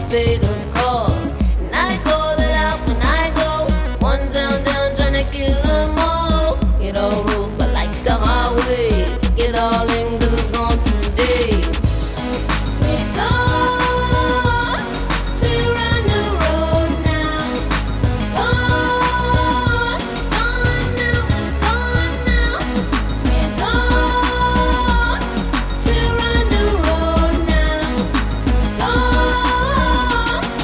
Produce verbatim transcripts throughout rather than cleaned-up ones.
pay the cost. And I call it out when I go. One down, down, trying to kill them all. It all rolls, but like the highway. Take it all in, cause it's gone today. We're gone to run the road now. Gone, gone now, gone now. We're gone to run the road now. Gone,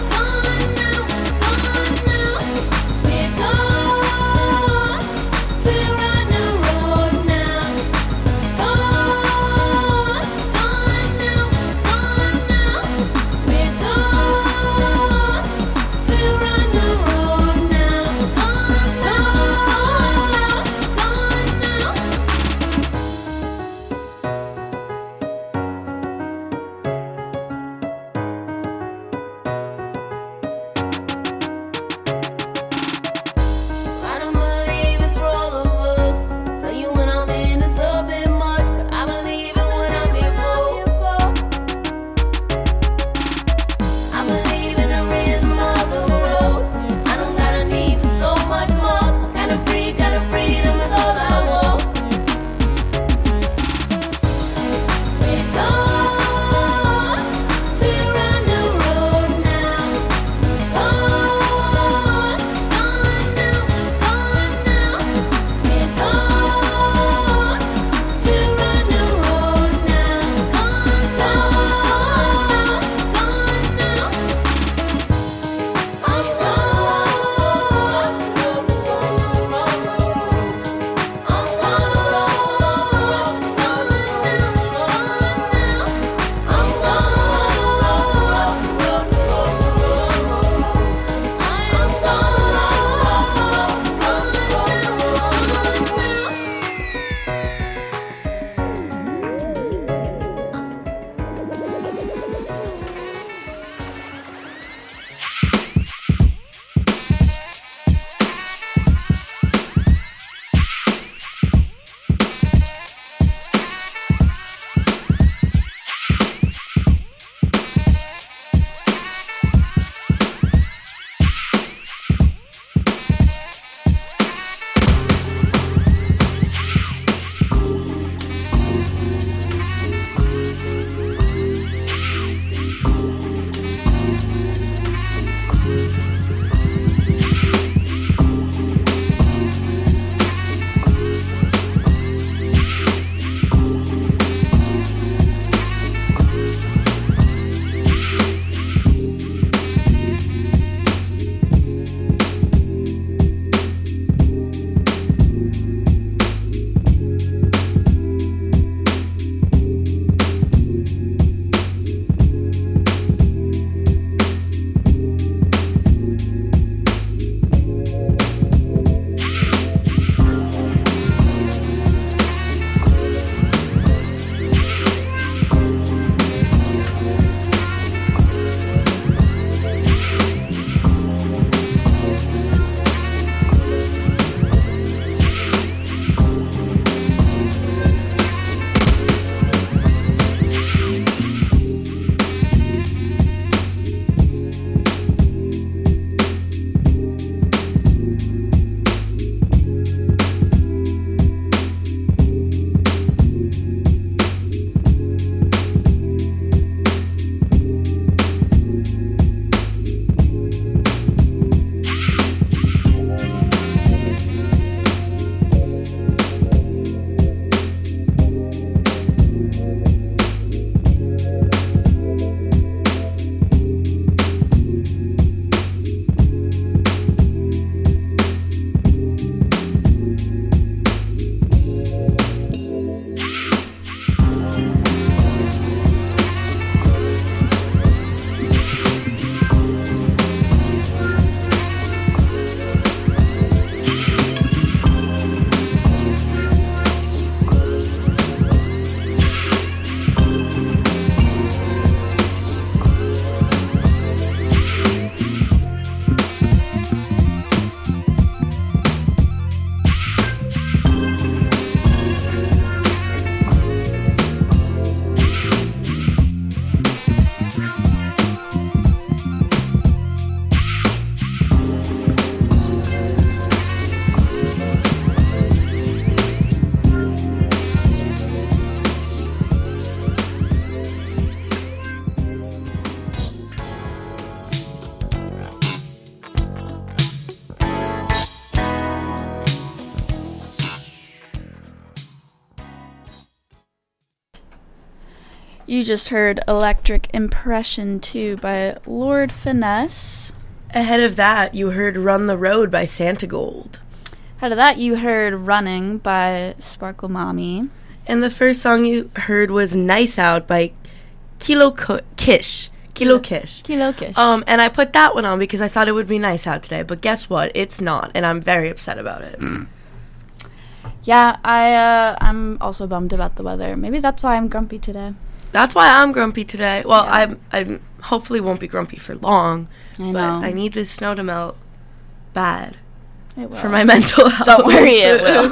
You just heard Electric Impression two by Lord Finesse. Ahead of that, you heard Run the Road by Santa Gold. Ahead of that, you heard Running by Sparkle Mommy. And the first song you heard was Nice Out by Kilo Ko- Kish. Kilo Kish. Kilo Kish. Um, and I put that one on because I thought it would be nice out today. But guess what? It's not. And I'm very upset about it. Yeah, I, uh, I'm also bummed about the weather. Maybe that's why I'm grumpy today. That's why I'm grumpy today. Well, Yeah. I I hopefully won't be grumpy for long. I but know. I need this snow to melt bad It will. for my mental health. Don't worry, it will.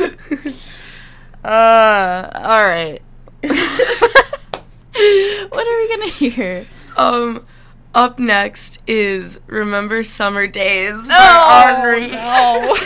uh, all right. What are we gonna hear? um, up next is Remember Summer Days by Oh, Henri. no.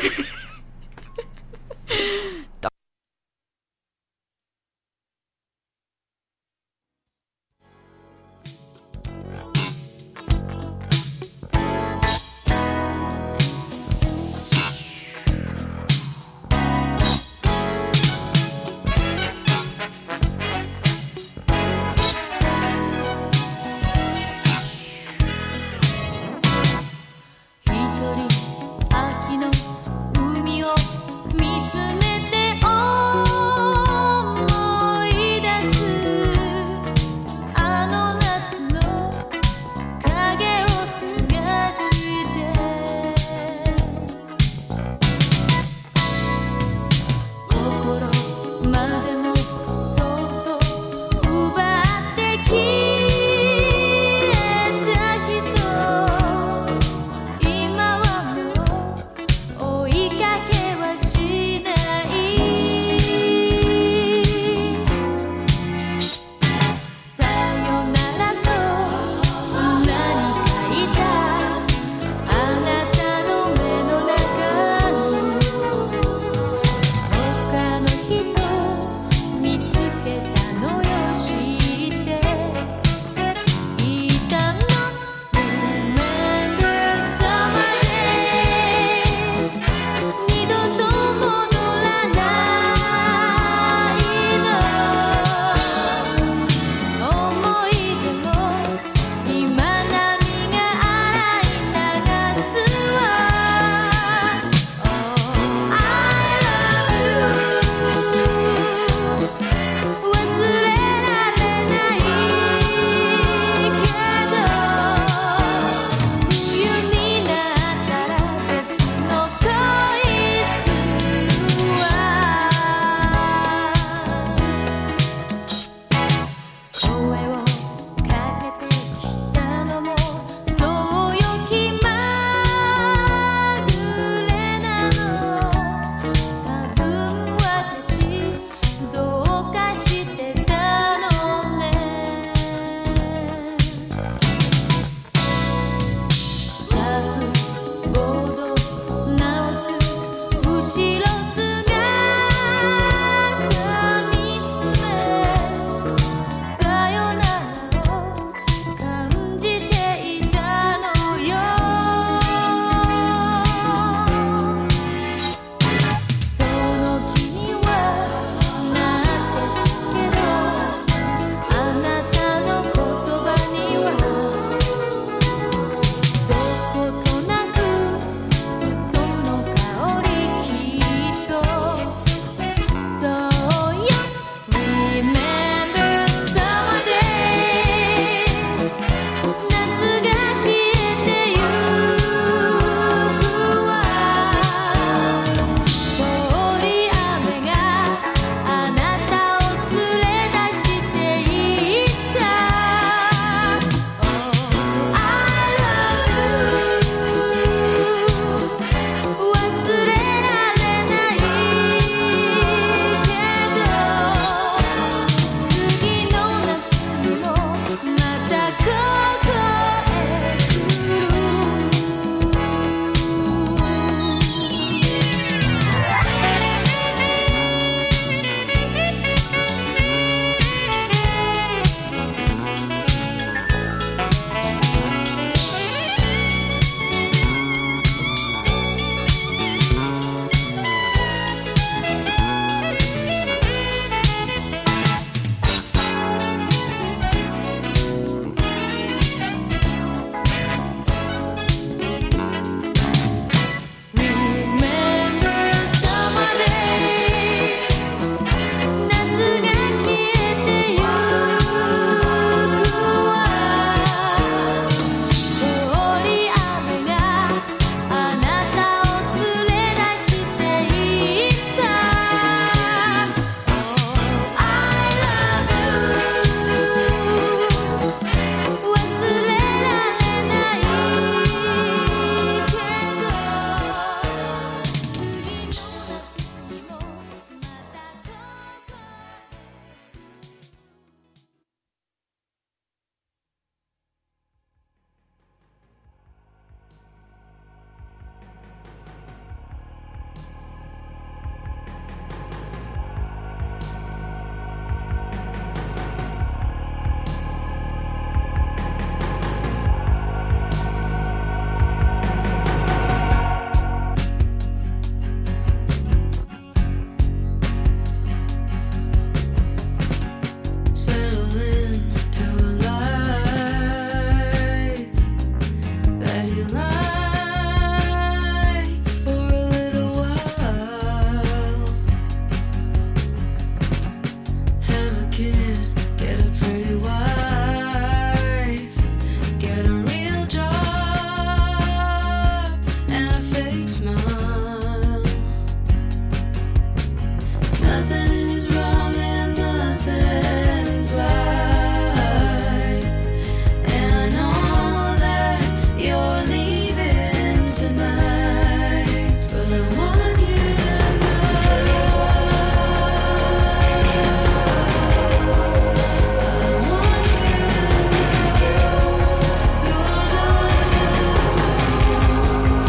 smile. Nothing is wrong and nothing is right. And I know that you're leaving tonight, but I want you to know. I want you to know you're not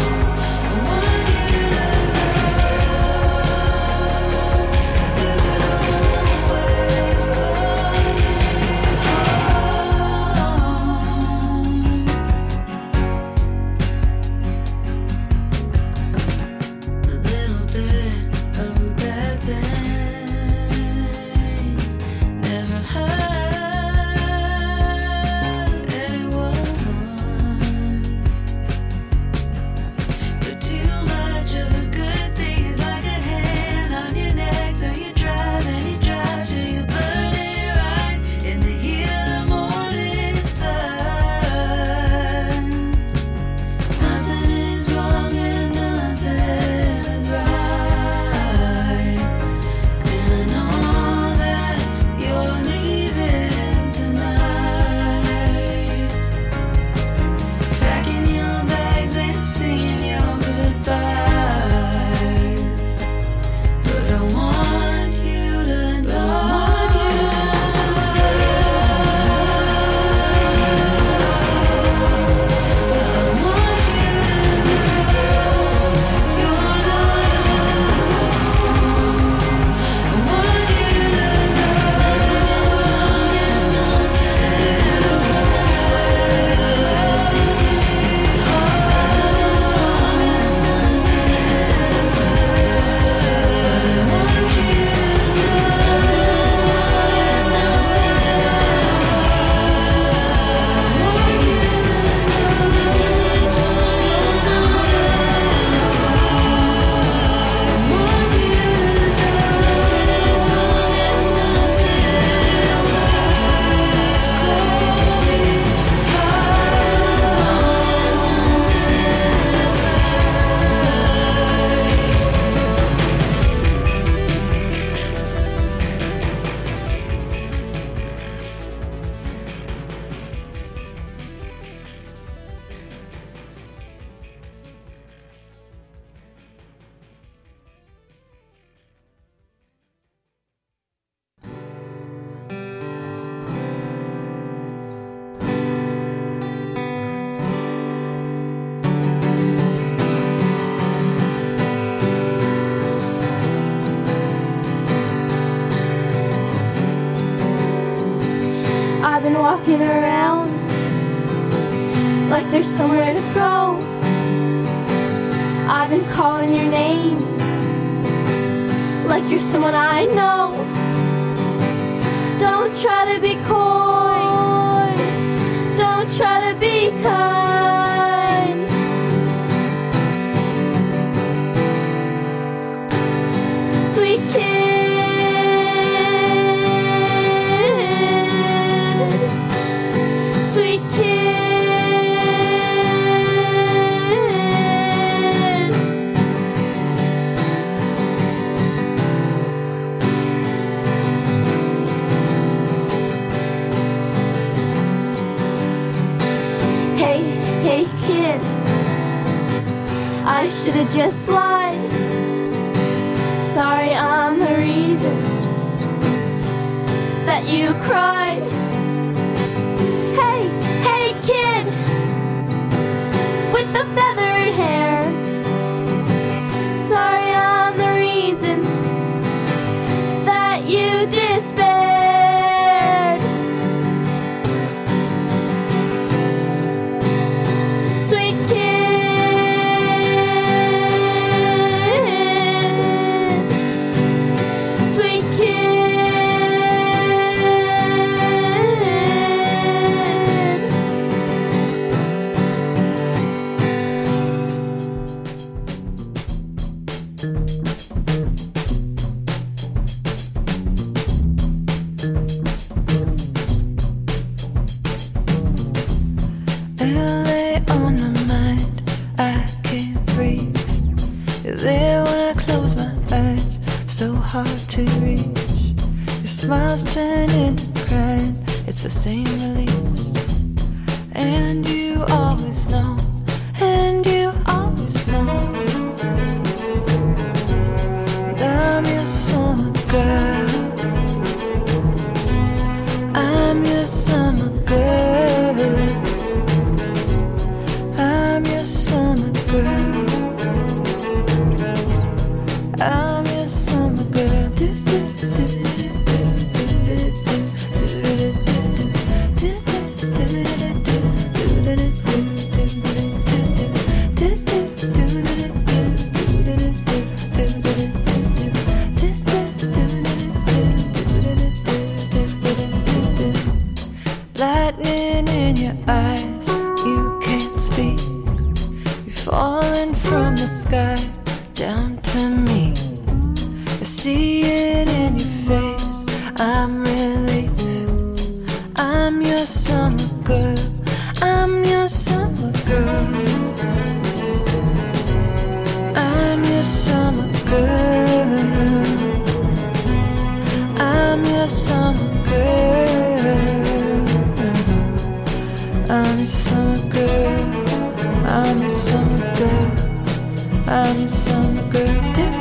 I've been walking around like there's somewhere to go. I've been calling your name like you're someone I know. Don't try to be coy, don't try to be kind. Sweet kid, sweet kid. Hey, hey kid, I should've just lied. Sorry, I'm the reason that you cried. Hey, hey kid, with the feathered hair. Sorry, I'm the reason that you despaired. Sweet kid, sweet kid. hard to reach. Your smiles turn into crying, it's the same release. And you always know, and you always know that I'm your summer girl. I'm your summer girl. I'm your summer girl. I'm your summer girl. Lightning in your eyes, you can't speak. You're falling from the sky down to me. I see it in your face, I'm relief. I'm your summer girl, I'm your summer girl. I'm your summer girl. I'm your summer girl. I'm your summer girl. I'm your summer girl. I'm your summer girl.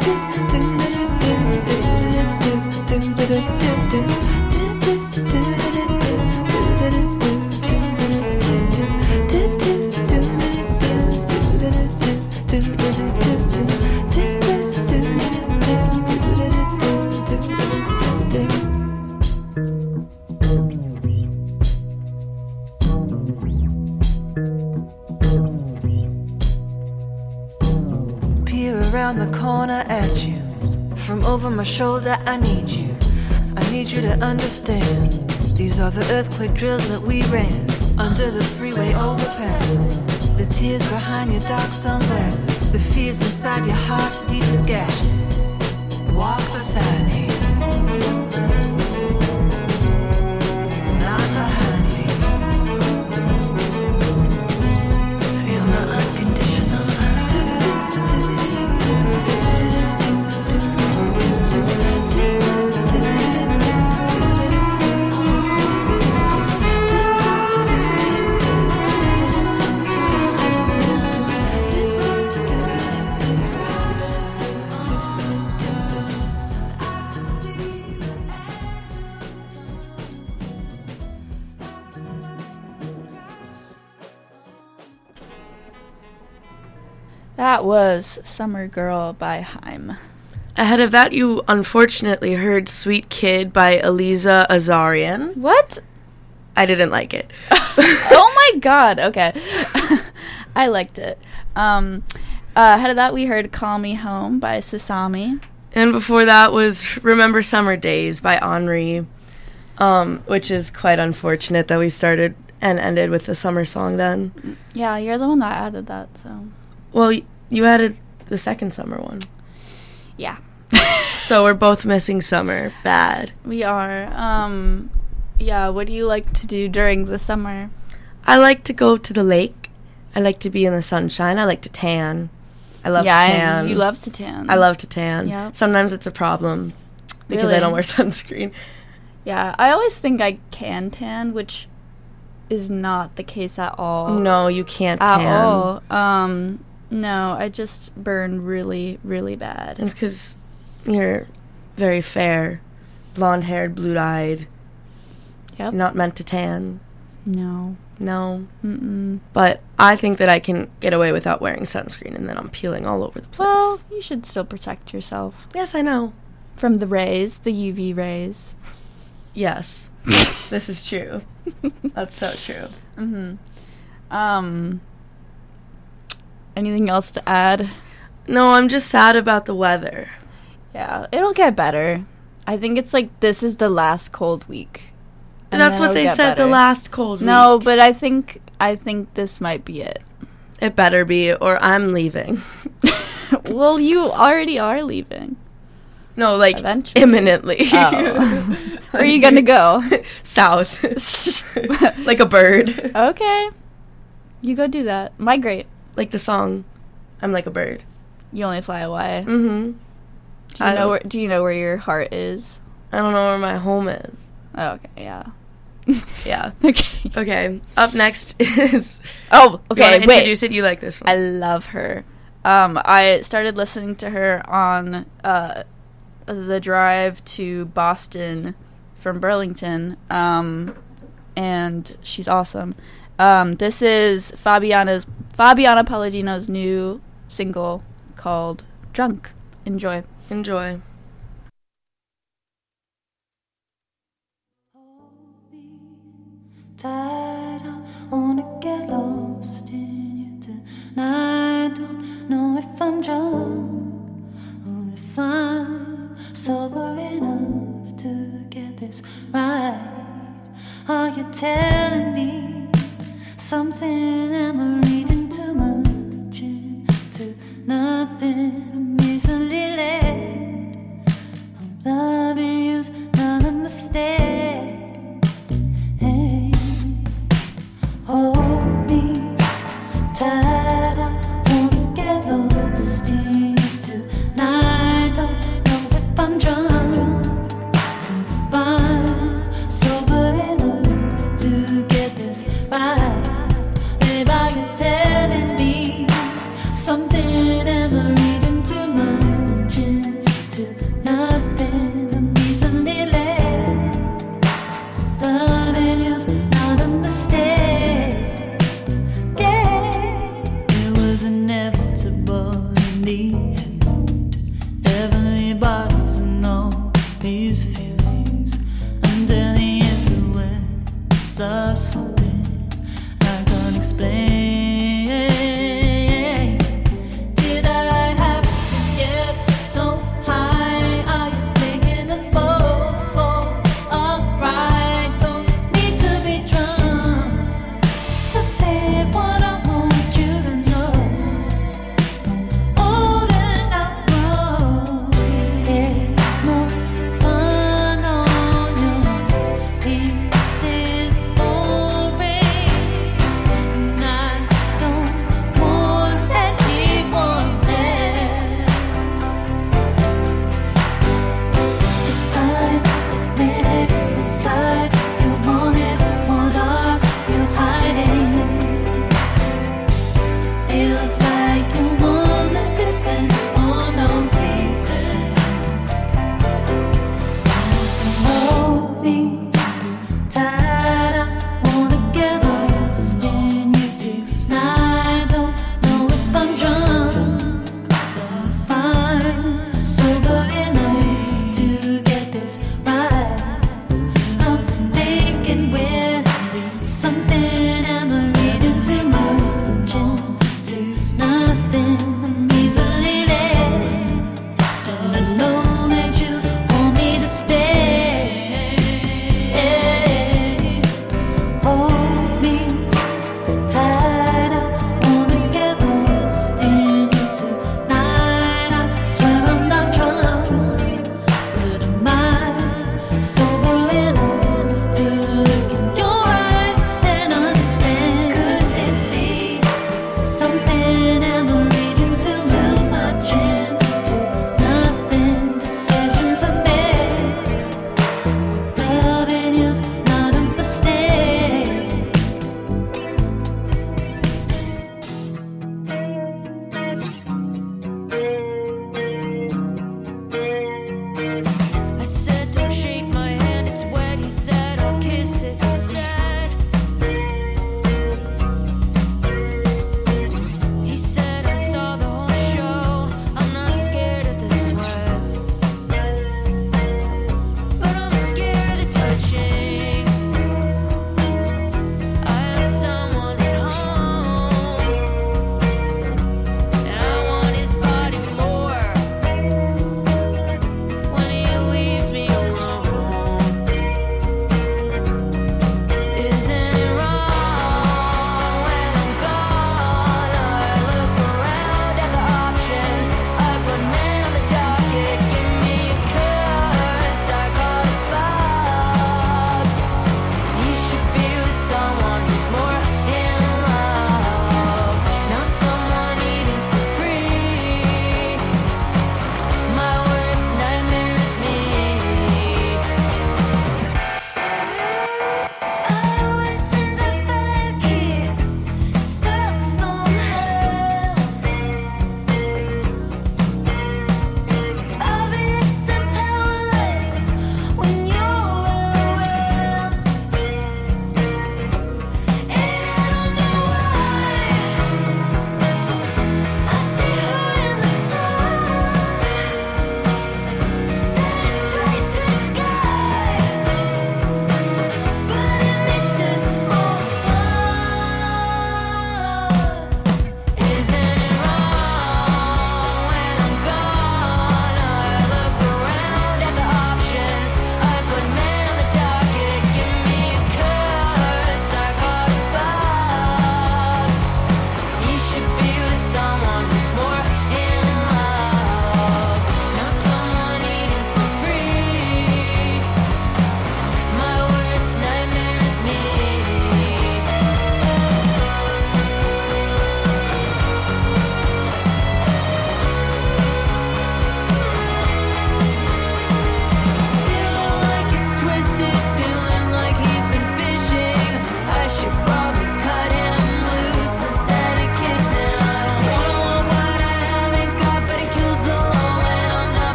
Peer around the corner at you. From over my shoulder, I need you. I need you to understand. These are the earthquake drills that we ran under the freeway overpass. The tears behind your dark sunglasses, the fears inside your heart's deepest gashes. Walk beside me, not behind me. Feel my unconditional That was Summer Girl by Haim. Ahead of that, you unfortunately heard Sweet Kid by Eliza Azarian. What? I didn't like it. Oh my god, okay. I liked it. Um, uh, ahead of that, we heard Call Me Home by Sasami. And before that was Remember Summer Days by Henri, um, which is quite unfortunate that we started and ended with the summer song then. Yeah, you're the one that added that, so. Well, y- you added the second summer one. Yeah. So we're both missing summer. Bad. We are. Um, yeah, what do you like to do during the summer? I like to go to the lake. I like to be in the sunshine. I like to tan. I love yeah, to tan. and you love to tan. I love to tan. Yeah. Sometimes it's a problem because I Really? don't wear sunscreen. Yeah, I always think I can tan, which is not the case at all. No, you can't At tan. all. Um, no, I just burn really, really bad. It's because you're very fair, blonde-haired, blue-eyed, Yep. not meant to tan. No. No. Mm-mm. But I think that I can get away without wearing sunscreen, and then I'm peeling all over the place. Well, you should still protect yourself yes, I know. from the rays, the U V rays. Yes. This is true. That's so true. Mm-hmm. Um, anything else to add? No, I'm just sad about the weather. Yeah, it'll get better. I think it's like this is the last cold week. and That's then what it'll they get said the better. last cold No, week. but I think I think this might be it. It better be, or I'm leaving. Well, you already are leaving. No, like, Eventually. imminently. Oh. Where are you gonna go? South. Like a bird. Okay. You go do that. Migrate. Like the song, I'm like a bird. You only fly away. Mm-hmm. Do you I know don't- where Do you know where your heart is? I don't know where my home is. Oh, okay, yeah. Yeah. Okay. Okay. Up next is. Oh, Okay. You okay. wanna Wait. introduce it? You like this one? I love her. Um, I started listening to her on uh, the drive to Boston from Burlington, um, and she's awesome. Um, this is Fabiana's Fabiana Palladino's new single called "Drunk." Enjoy. Enjoy. Tired, I wanna get lost in you tonight. Don't know if I'm drunk or if I'm sober enough to get this right. Are you telling me something? Am I reading too much into nothing? I'm easily led. I'm loving you's not a mistake. Hey, hold me tight. I wanna get lost in you tonight. Don't know if I'm drunk or if I'm sober enough to get this right. Babe, are you telling me something? Am I reading too much into nothing? I'm easily led. Loving you's not a mistake. Yeah, it was inevitable in the end. Heavenly bodies and all these feelings under the influence of something I can't explain. Did I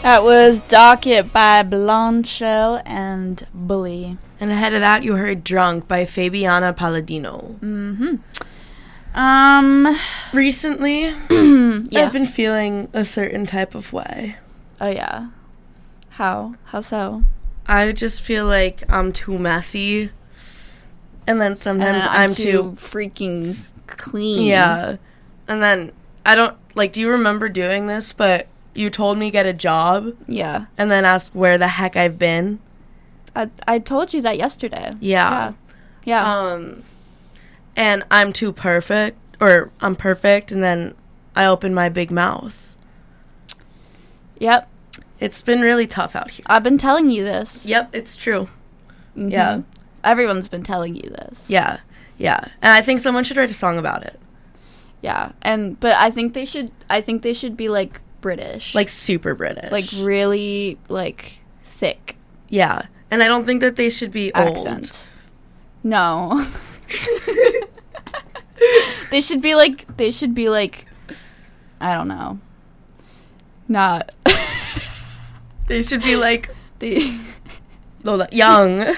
That was Docket by Blonde Shell and Bully. And ahead of that, you heard Drunk by Fabiana Palladino. Mm-hmm. Um, Recently, yeah. I've been feeling a certain type of way. Oh, yeah. How? How so? I just feel like I'm too messy. And then sometimes And I'm, I'm too... too freaking clean. Yeah. And then, I don't... Like, do you remember doing this? But you told me get a job. Yeah. And then asked where the heck I've been. I I told you that yesterday. Yeah. Yeah. Yeah. Um, and I'm too perfect, or I'm perfect, and then I open my big mouth. Yep. It's been really tough out here. I've been telling you this. Yep, it's true. Mhm. Yeah. Everyone's been telling you this. Yeah, yeah. And I think someone should write a song about it. Yeah. And but I think they should I think they should be like British. Like super British. like really like thick Yeah. And I don't think that they should be accent. No. They should be like they should be like I don't know. Not old. They should be like the Lola, young.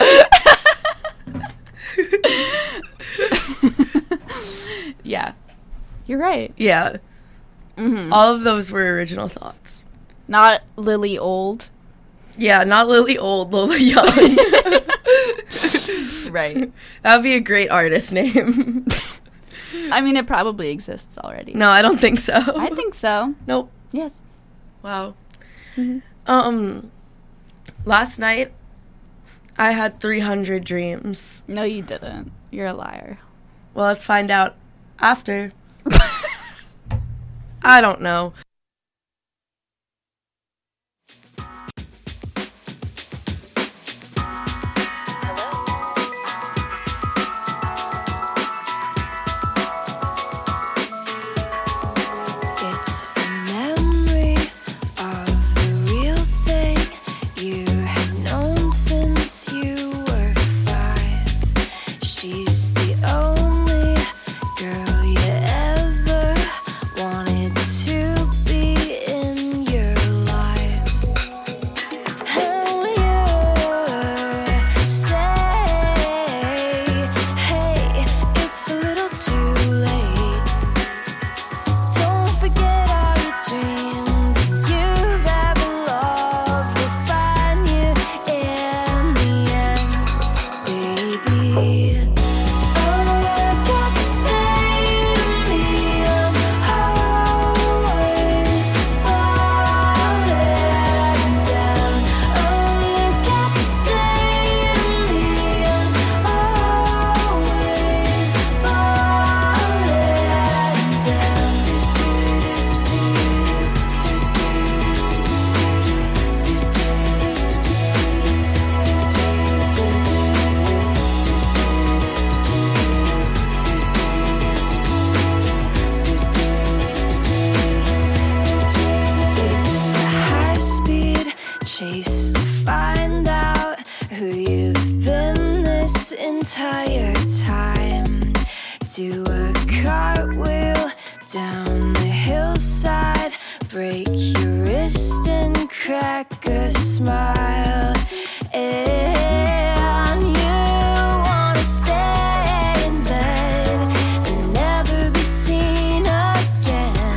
Yeah. You're right. Yeah. Mhm. All of those were original thoughts. Not Lily Old. Yeah, not Lily Old, Lola Young. Right. That would be a great artist name. I mean, it probably exists already. No, I don't think so. I think so. Nope. Yes. Wow. Mhm. Um, last night, I had three hundred dreams. No, you didn't. You're a liar. Well, let's find out after. I don't know. It's the memory of the real thing you had known since you were five. She's the only girl you ever wanted to be in your life. And you say, hey, it's a little too late. Don't forget all your dreams you've ever loved will find you in the end, baby. Oh, God, stay to me. I'm always falling down. Oh, God, stay to me. I'm always It's a high-speed chase to find out who you've been this entire time. Do a cartwheel down the hillside, break your wrist and crack a smile. And you wanna stay in bed and never be seen again.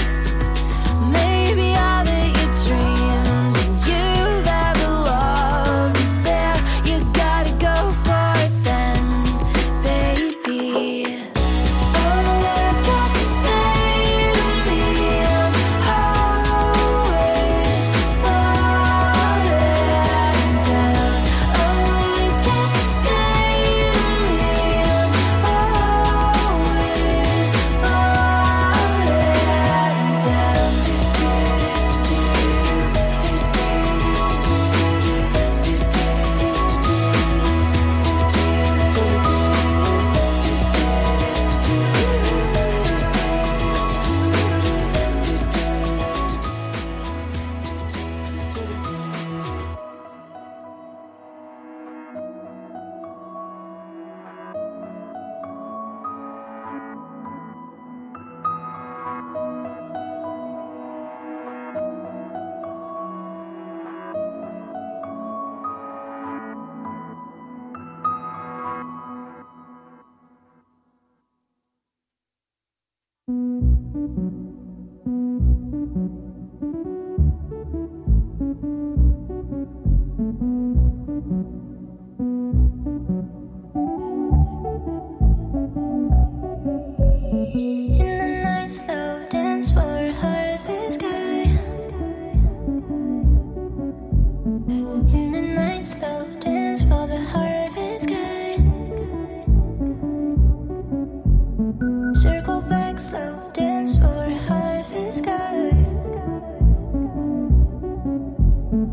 Maybe all that you dreamed and you've ever loved is there. You gotta go for it then, baby. Oh, God, stay to me. I'm always falling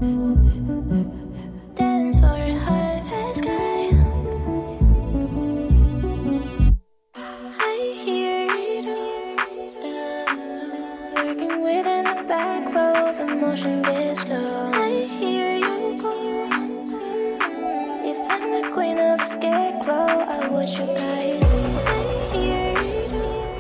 Dance for a high sky. I hear it all. Lurking within the back row, the motion gets slow. I hear you go. If I'm the queen of the scarecrow, I watch you guide. I hear it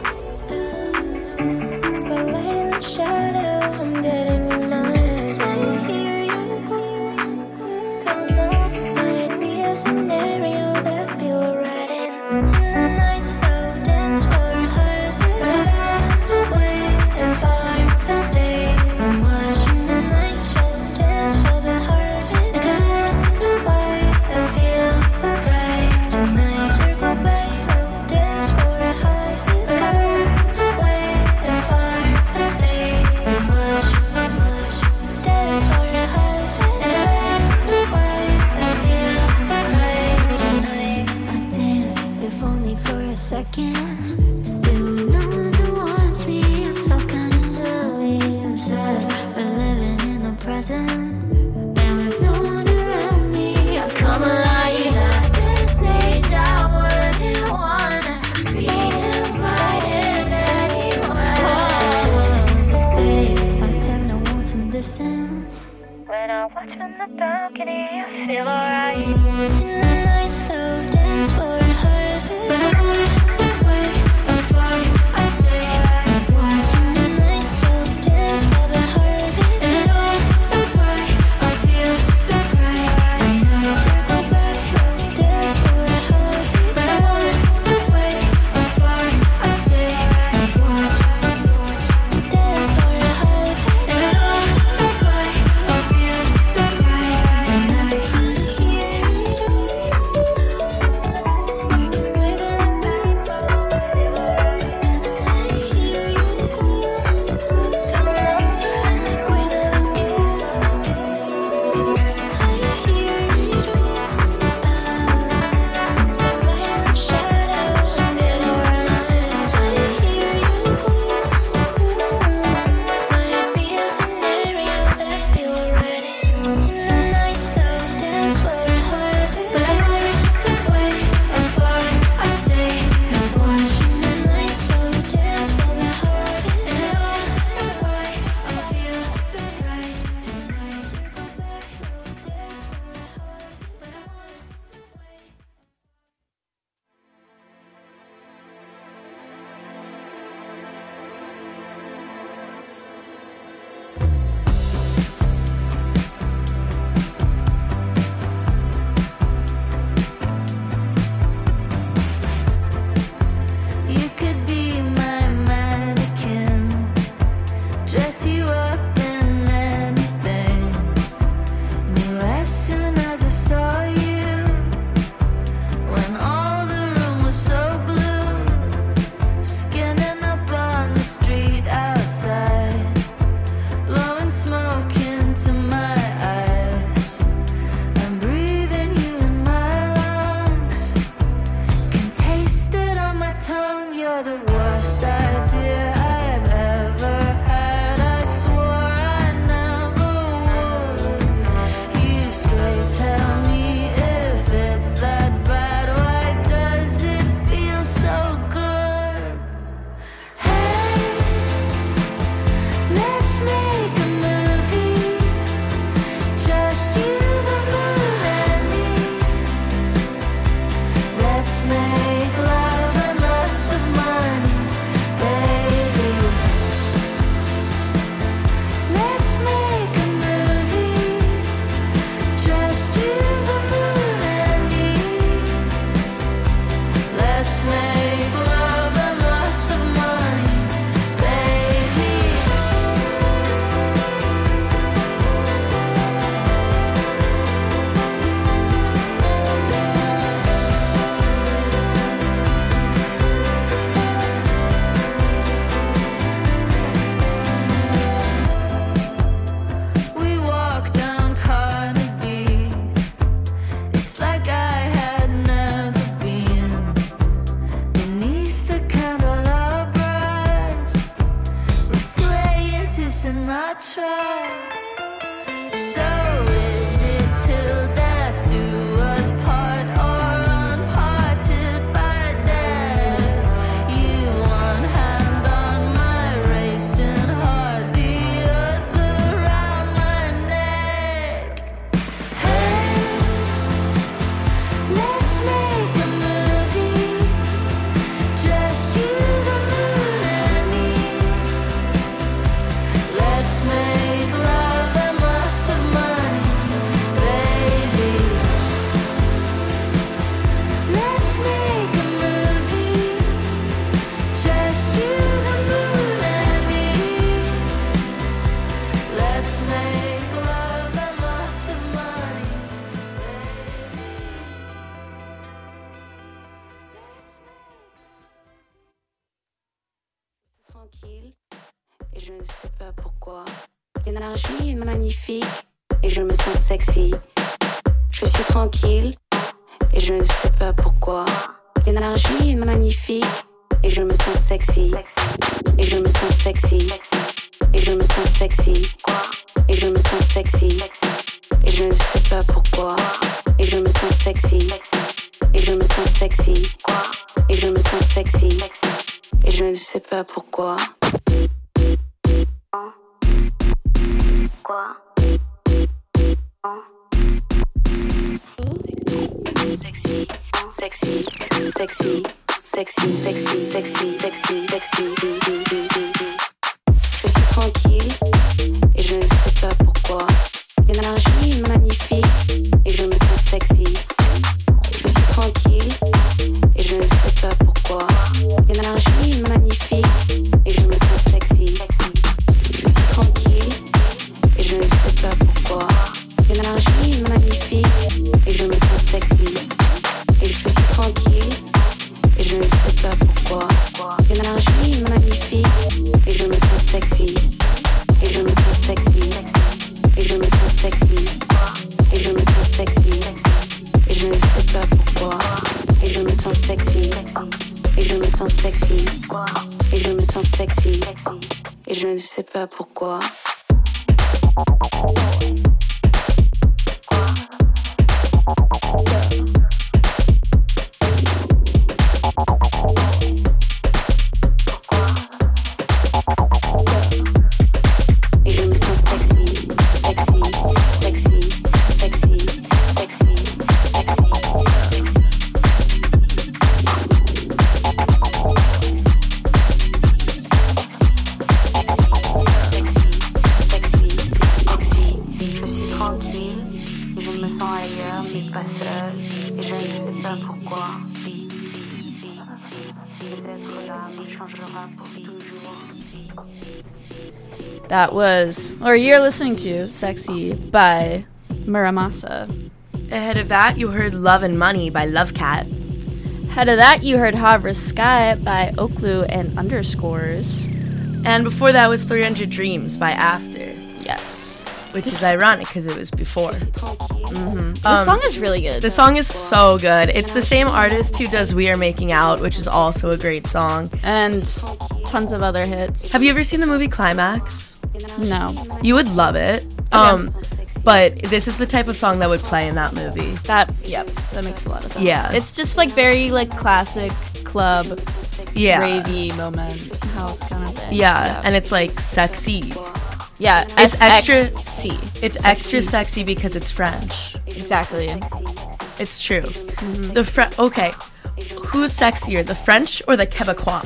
all. Spotlight in the shadow, I'm getting in my eyes. I hear you go. Come on, might be a scenario that I feel right in. In the night, slow dance for a heart that's high. Away and far, I stay and watch. In the night, slow dance for the heart that's high. Why I feel the bright tonight. Circle back, slow dance for a heart that's high. Away and far, I stay and watch. Dance for a heart that's high. Why I feel the bright tonight. I dance, if only for a second. Still with no one who wants me. I felt kinda silly, obsessed. We're living in the present, and with no one around me, I come alive like this days. I wouldn't wanna be invited anywhere. These days, I take no wants in distance. When I watch from the balcony, I feel alright. In the night, slow dance for a heart that's high. Away and far, I stay and watch. In the night, slow dance for the heart that's high. Why I feel the bright tonight. Circle back, slow dance for a heart that's high. Away and far, I stay and watch. Dance for a heart that's high. Why I feel the bright tonight. I hear it all. tranquille et je ne sais pas pourquoi. L'énergie est magnifique et je me sens sexy. Je suis tranquille et je ne sais pas pourquoi. L'énergie est magnifique et je me sens sexy. Et je me sens sexy. Et je me sens sexy. Et je me sens sexy. Et je ne sais pas pourquoi. Et je me sens sexy. Et je me sens sexy. Et je me sens sexy. Et je ne sais pas pourquoi. Quoi? Sexy, sexy, sexy, sexy, sexy, sexy, sexy, sexy, sexy. Je suis tranquille et je ne sais pas pourquoi. L'énergie est magnifique et je me sens sexy. Je suis tranquille et je ne sais pas pourquoi. L'énergie est magnifique et je me sens sexy. Je suis tranquille et je ne sais pas pourquoi. L'énergie est magnifique et je me sens sexy. Et je suis tranquille et je ne sais pas pourquoi. L'énergie est magnifique et je me sens sexy. Et je me sens sexy. Et je me sens sexy. Et je me sens sexy. Et je ne sais pas pourquoi. Et je me sens sexy. Et je me sens sexy. Et je me sens sexy. Et je ne sais pas pourquoi. That was, or you're listening to, Sexy by Muramasa. Ahead of that, you heard Love and Money by Lovecat. Ahead of that, you heard Havre Sky by Oklu and Underscores. And before that was three hundred Dreams by After. Yes. Which This- is ironic because it was before. Mm-hmm. The Um, song is really good. The song is so good. It's the same artist who does We Are Making Out, which is also a great song. And tons of other hits. Have you ever seen the movie Climax? No. You would love it. Um, but this is the type of song that would play in that movie. That, yep, that makes a lot of sense. Yeah. It's just like very like classic club, Yeah. ravey moment, house kind of thing. Yeah, and it's like sexy. Yeah, It's extra- S X C. It's extra sexy because it's French. Exactly. It's true. The Fre- okay, who's sexier, the French or the Quebecois?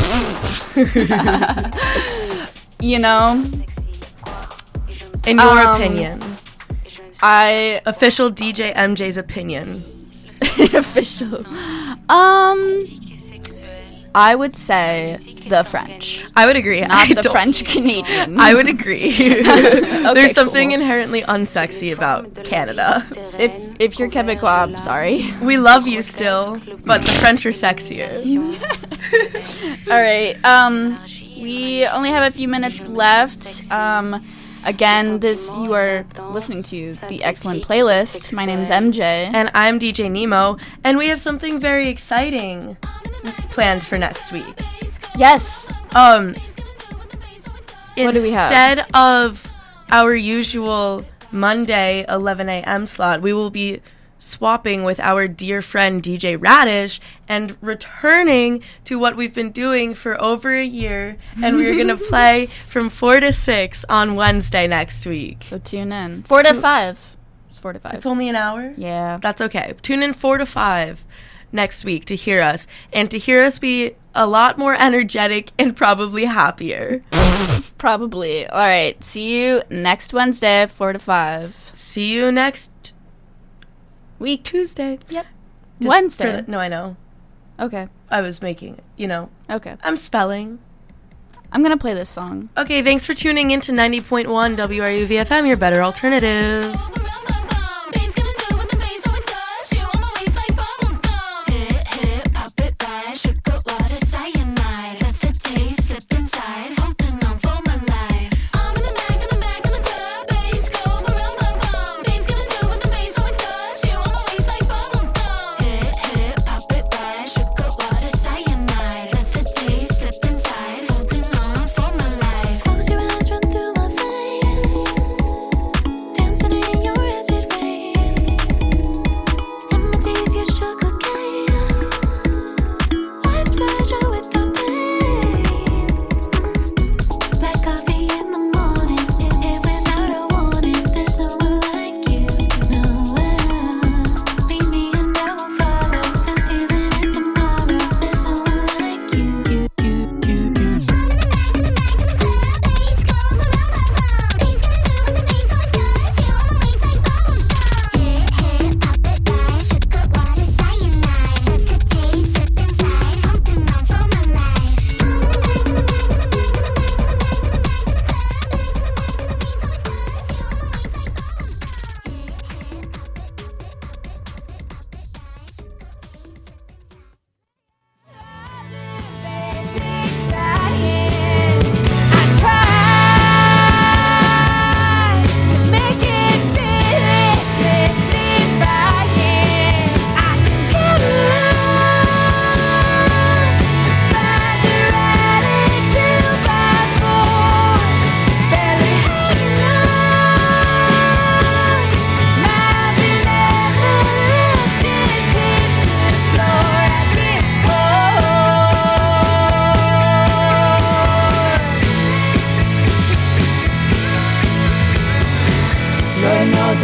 You know, In your Um, opinion, I official D J M J's opinion. official. Um, I would say the French, I would agree. not I the don't- French Canadian. I would agree. Okay, There's something cool. inherently unsexy about Canada. If if you're Quebecois, I'm sorry. We love you still, but the French are sexier. All right. Um, we only have a few minutes left. Um, again, this you are listening to the Excellent Playlist. My name is M J. And I'm D J Nemo, and we have something very exciting planned for next week. Yes. Um, What do we have? instead of our usual Monday eleven a.m. slot, we will be swapping with our dear friend D J Radish and returning to what we've been doing for over a year, and we're going to play from four to six on Wednesday next week. So tune in. Four to five. It's four to five. It's only an hour? Yeah. That's okay. Tune in four to five next week to hear us, and to hear us be a lot more energetic and probably happier. Probably. All right. See you next Wednesday, four to five. See you next Week. Tuesday. Yep. Just Wednesday. for the- no, I know. Okay. I was making, you know, Okay. I'm spelling. I'm gonna play this song. Okay, thanks for tuning in to ninety point one W R U V F M, your better alternative. Hit, hit, pop it right, sugar water, cyanide. Let the taste slip inside.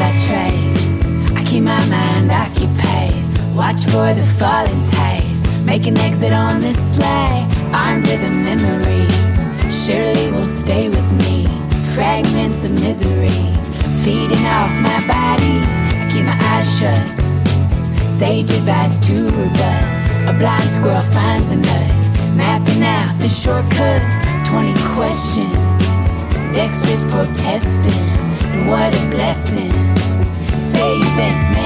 I trade. I keep my mind occupied, watch for the falling tide. Make an exit on this sleigh, armed with a memory. Surely will stay with me. Fragments of misery, feeding off my body. I keep my eyes shut. Sage advice to rebut. A blind squirrel finds a nut. Mapping out the shortcuts. Twenty questions. Dexterous protesting. And what a blessing. Say you bet me.